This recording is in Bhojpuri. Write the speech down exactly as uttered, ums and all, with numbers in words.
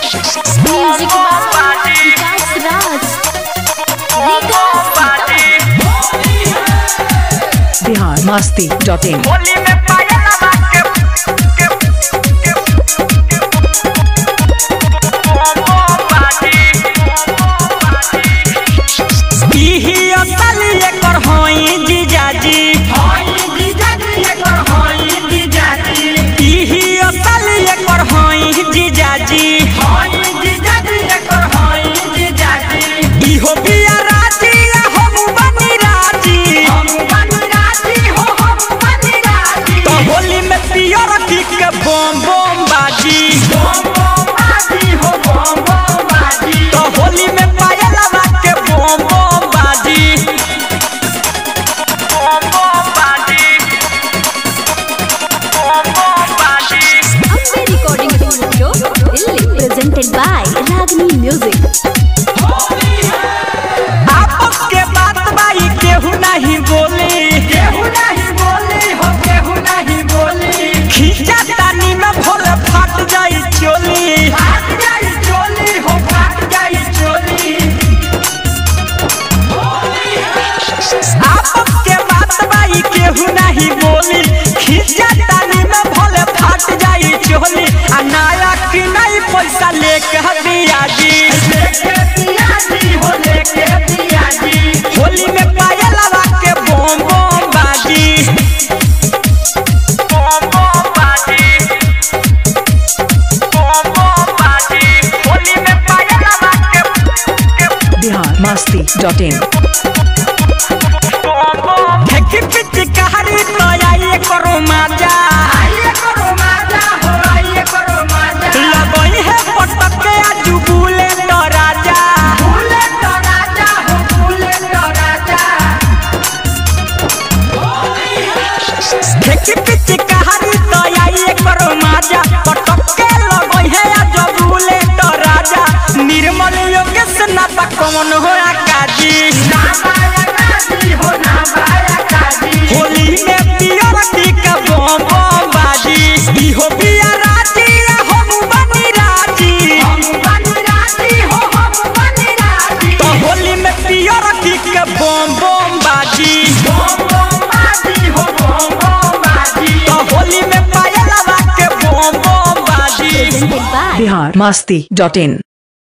Music by Vikas Raj Bihar Masti dot in. बम बम बाजी बम बम बाजी हो बम बम बाजी तो होली में पायल लगा के बम बम बाजी बम बम बाजी बम बम बाजी। Ambe recording studio Delhi presented by Ragini music. आपस के बात बाई केहू नहीं बोली केहू नहीं बोली हो केहू नहीं बोली खींचा तानी में भोल फाट जाई चोली फाट जाई चोली हो फाट जाई चोली। आपस के बात बाई केहू नहीं बोली खींचा तानी में भोल फाट जाई चोली आ नया की नहीं पैसा लेके दिया जी लेके दिया जी हो लेके दिया जी होली में पायल लगा के बम बम बाजी बम बम बाजी बम बम बाजी होली में पायल लगा के बिहार मस्ती डॉट इन। फेंकी पिचकारी तो आइए करो माजा आइए करो माजा हो आइए करो माजा लगई है पटके आज बुले तो राजा बुले तो राजा हो बुले तो राजा। फेंकी पिचकारी तो आइए करो माजा पटके लगई है आज बुले तो राजा निर्मल योगेश ना पा कौन हो काजी ना पाया काजी हो ना पाया काजी होली में पियर टीका बम बम बाजी इहो पिया राजी हम बनी राजी हम बनी राजी हो हम बनी राजी तो होली में पियर टीका बम बम बाजी बम बम बाजी हो बम बम बाजी तो होली में पायल लगा के बम बम बाजी। Presented by Bihar Masti dot in.